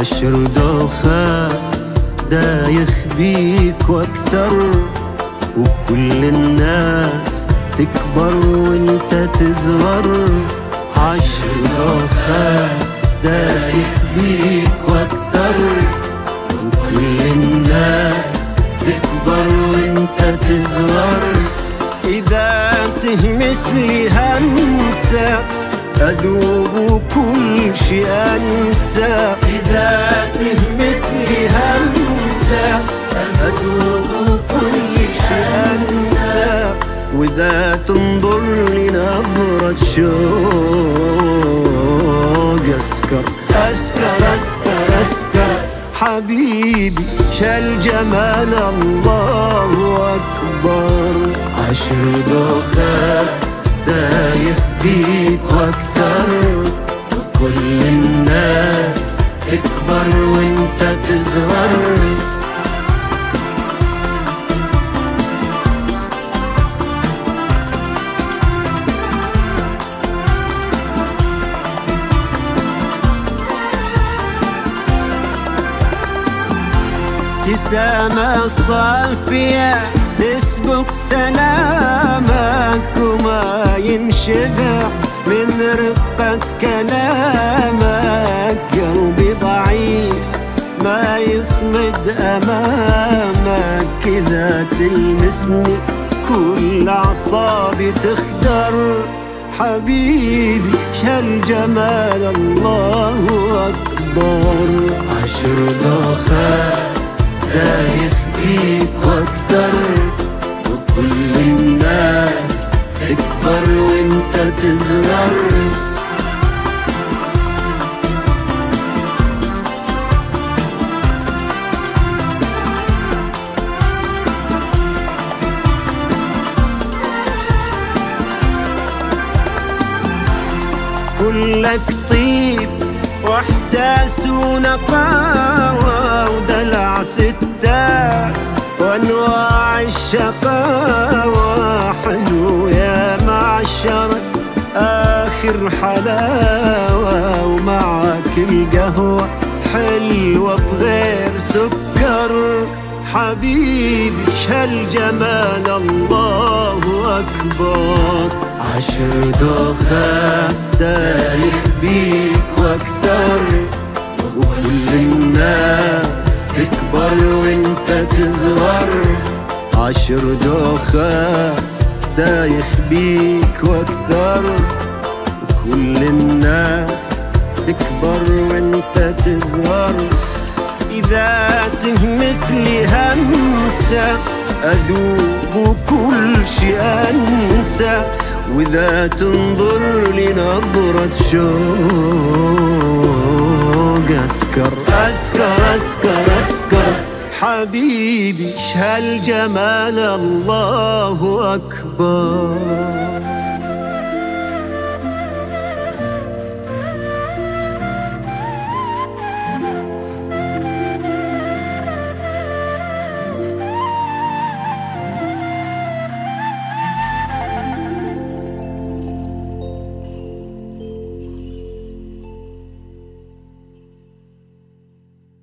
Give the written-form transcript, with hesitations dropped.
10 دوخات دايخ بيك واكثر، وكل الناس تكبر وانت تصغر. 10 دوخات دايخ بيك واكثر، وكل الناس تكبر وانت تصغر. إذا تهمس لي همسة أذوب وكل شي أنسى. إذا تهمس لي همسة أذوب وكل شي أنسى. وإذا تنظر لي نظرة شوق أسكر أسكر أسكر أسكر. حبيبي شال جمال الله أكبر. 10 دوخات دايخ بيك واكثر، وكل الناس تكبر وانت تصغر. ابتسامة صافية تسبق سلامك، وما ينشبع من رقة كلامك. قلبي ضعيف ما يصمد أمامك، إذا تلمسني كل أعصابي تخدر. حبيبي شال جمال الله أكبر. 10 دوخات دايخ بيك واكثر، وكل الناس تكبر وانت تصغر. كلك طيب واحساس ونقاوة، ودلع ستات وانواع الشقاوة. حلو يا معشرة اخر حلاوة، ومعك القهوة حلوة بغير سكر. حبيبي شال جمال الله أكبر. 10 دوخات دايخ بيك واكثر، وكل الناس تكبر وانت تصغر. 10 دوخات دايخ بيك واكثر، وكل الناس تكبر وانت تصغر. إذا تهمس لي همسة أذوب وكل شي أنسى، وإذا تنظر لي نظرة شوق أسكر أسكر أسكر أسكر. حبيبي شال جمال الله أكبر.